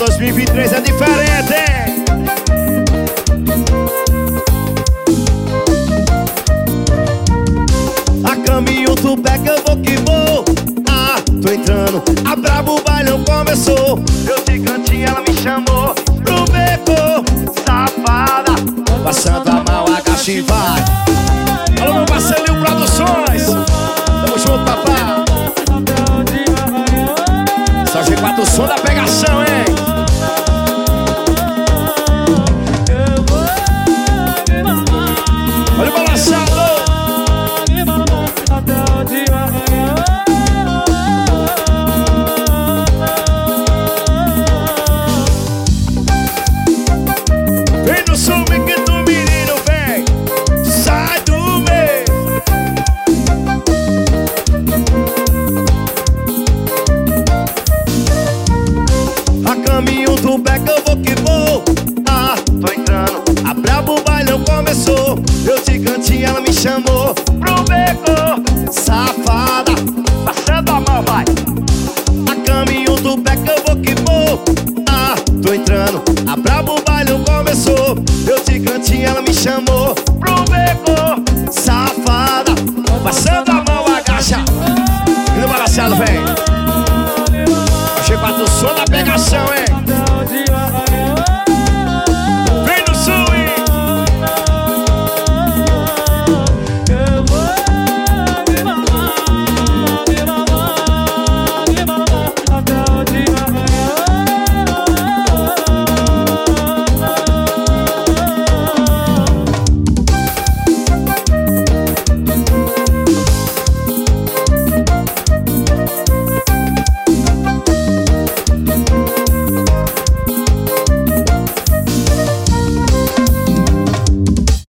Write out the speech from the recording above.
2023 é diferente. A caminho do beco eu vou que vou. Ah, tô entrando, a brabo o bailão começou. Eu de cantinho ela me chamou pro beco, safada. Passando a mão, agacha e vai. Alô, meu parceiro Produções. Tamo junto, papai. Só G4 o som da pegação, hein? Olha o balançado. Vem no som que do menino, vem. Sai do meio. A caminho do beco eu vou que vou. Ah, tô entrando, a brabo o bailão começou. Eu de cantinho ela me chamou pro beco, safada. Passando a mão, vai. A caminho do beco eu vou que vou. Ah, tô entrando, a brabo o bailão começou. Eu de cantinho ela me chamou pro beco, safada. Passando a mão, agacha. E no balançado, vem. G4 o som da pegação, hein?